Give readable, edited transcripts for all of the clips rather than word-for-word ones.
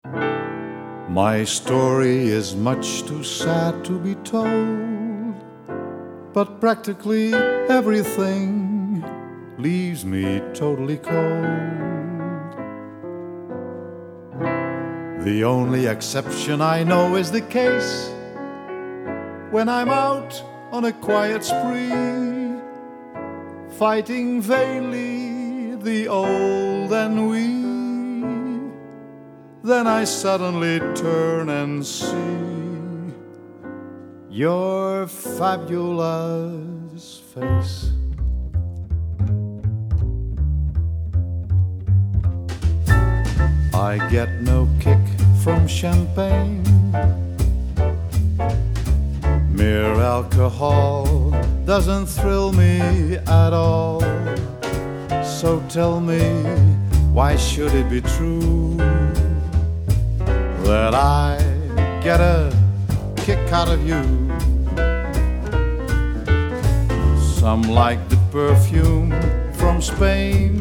My story is much too sad to be told, but practically everything leaves me totally cold. The only exception I know is the case when I'm out on a quiet spree, fighting vainly the old ennui. Then I suddenly turn and see your fabulous face. I get no kick from champagne. Mere alcohol doesn't thrill me at all. So tell me, why should it be true that I get a kick out of you? Some like the perfume from Spain.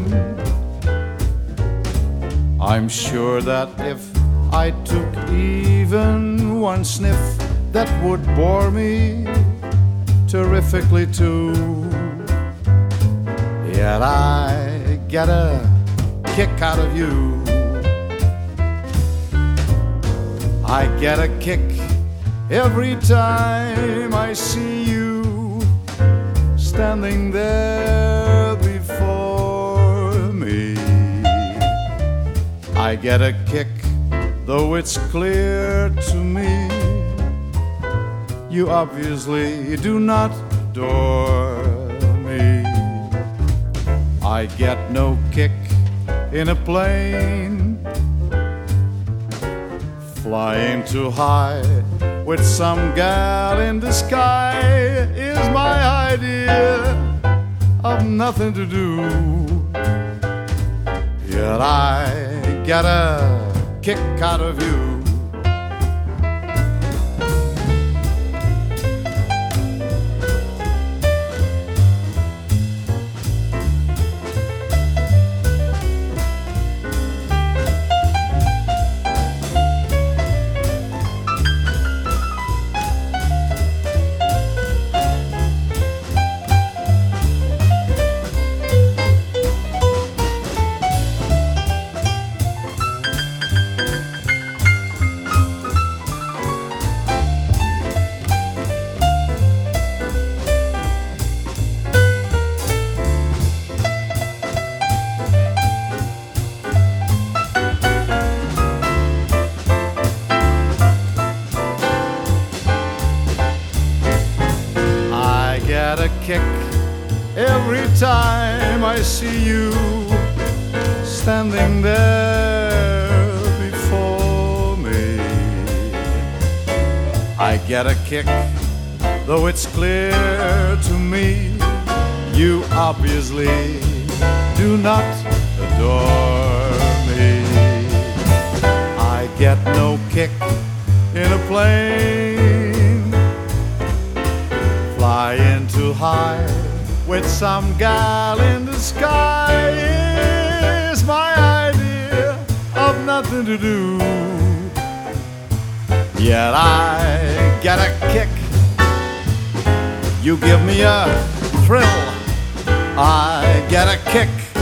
I'm sure that if I took even one sniff, that would bore me terrifically too. Yet I get a kick out of you. I get a kick every time I see you standing there before me. I get a kick, though it's clear to me you obviously do not adore me. I get no kick in a plane, flying too high with some gal in the sky is my idea of nothing to do. Yet I get a kick out of you. A kick every time I see you standing there before me. I get a kick, though it's clear to me you obviously do not adore me. I get no kick in a plane, flying too high with some gal in the sky is my idea of nothing to do. Yet I get a kick, you give me a thrill. I get a kick